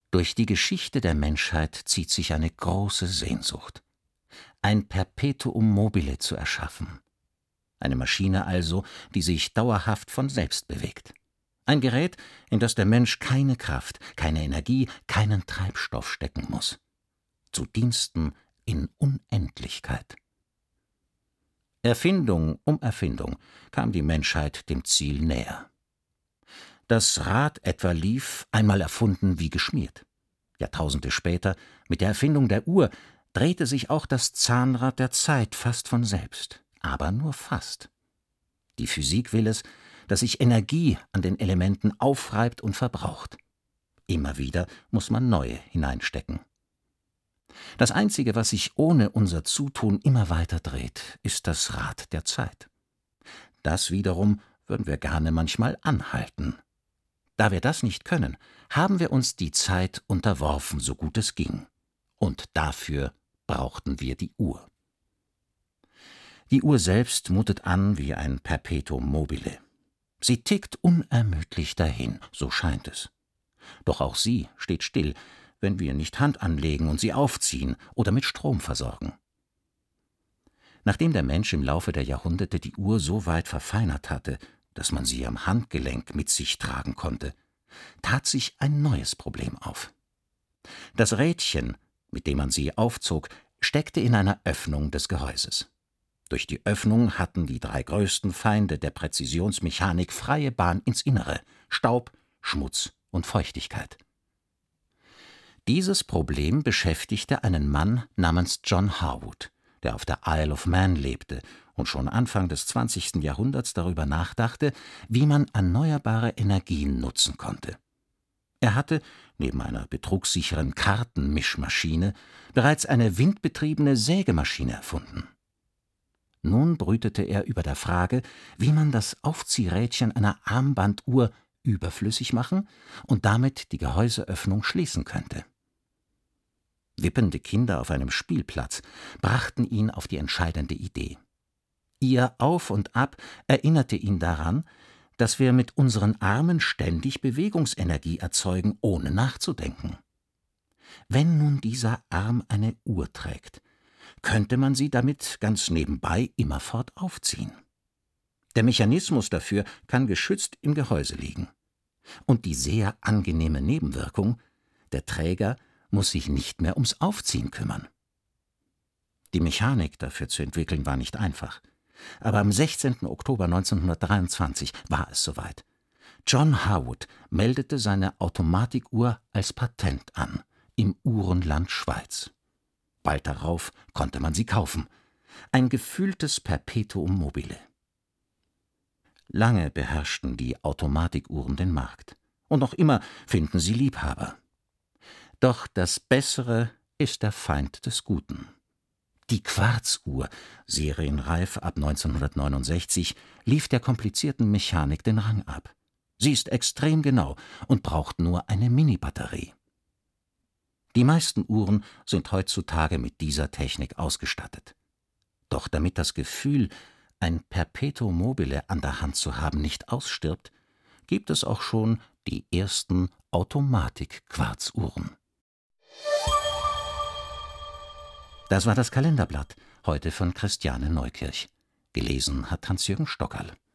Durch die Geschichte der Menschheit zieht sich eine große Sehnsucht, ein Perpetuum mobile zu erschaffen. Eine Maschine also, die sich dauerhaft von selbst bewegt. Ein Gerät, in das der Mensch keine Kraft, keine Energie, keinen Treibstoff stecken muss. Zu Diensten in Unendlichkeit. Erfindung um Erfindung kam die Menschheit dem Ziel näher. Das Rad etwa lief, einmal erfunden wie geschmiert. Jahrtausende später, mit der Erfindung der Uhr, drehte sich auch das Zahnrad der Zeit fast von selbst, aber nur fast. Die Physik will es, dass sich Energie an den Elementen aufreibt und verbraucht. Immer wieder muss man neue hineinstecken. Das Einzige, was sich ohne unser Zutun immer weiter dreht, ist das Rad der Zeit. Das wiederum würden wir gerne manchmal anhalten. Da wir das nicht können, haben wir uns die Zeit unterworfen, so gut es ging. Und dafür brauchten wir die Uhr. Die Uhr selbst mutet an wie ein Perpetuum mobile. Sie tickt unermüdlich dahin, so scheint es. Doch auch sie steht still, wenn wir nicht Hand anlegen und sie aufziehen oder mit Strom versorgen. Nachdem der Mensch im Laufe der Jahrhunderte die Uhr so weit verfeinert hatte, dass man sie am Handgelenk mit sich tragen konnte, tat sich ein neues Problem auf. Das Rädchen, mit dem man sie aufzog, steckte in einer Öffnung des Gehäuses. Durch die Öffnung hatten die drei größten Feinde der Präzisionsmechanik freie Bahn ins Innere: Staub, Schmutz und Feuchtigkeit. Dieses Problem beschäftigte einen Mann namens John Harwood, der auf der Isle of Man lebte und schon Anfang des 20. Jahrhunderts darüber nachdachte, wie man erneuerbare Energien nutzen konnte. Er hatte, neben einer betrugssicheren Kartenmischmaschine, bereits eine windbetriebene Sägemaschine erfunden. Nun brütete er über der Frage, wie man das Aufziehrädchen einer Armbanduhr überflüssig machen und damit die Gehäuseöffnung schließen könnte. Wippende Kinder auf einem Spielplatz brachten ihn auf die entscheidende Idee. Ihr Auf und Ab erinnerte ihn daran, dass wir mit unseren Armen ständig Bewegungsenergie erzeugen, ohne nachzudenken. Wenn nun dieser Arm eine Uhr trägt, könnte man sie damit ganz nebenbei immerfort aufziehen. Der Mechanismus dafür kann geschützt im Gehäuse liegen. Und die sehr angenehme Nebenwirkung: der Träger muss sich nicht mehr ums Aufziehen kümmern. Die Mechanik dafür zu entwickeln war nicht einfach. Aber am 16. Oktober 1923 war es soweit. John Harwood meldete seine Automatikuhr als Patent an, im Uhrenland Schweiz. Bald darauf konnte man sie kaufen. Ein gefühltes Perpetuum mobile. Lange beherrschten die Automatikuhren den Markt. Und noch immer finden sie Liebhaber. Doch das Bessere ist der Feind des Guten. Die Quarzuhr, serienreif ab 1969, lief der komplizierten Mechanik den Rang ab. Sie ist extrem genau und braucht nur eine Mini-Batterie. Die meisten Uhren sind heutzutage mit dieser Technik ausgestattet. Doch damit das Gefühl, ein Perpetuum mobile an der Hand zu haben, nicht ausstirbt, gibt es auch schon die ersten Automatik-Quarzuhren. Das war das Kalenderblatt, heute von Christiane Neukirch. Gelesen hat Hans-Jürgen Stockerl.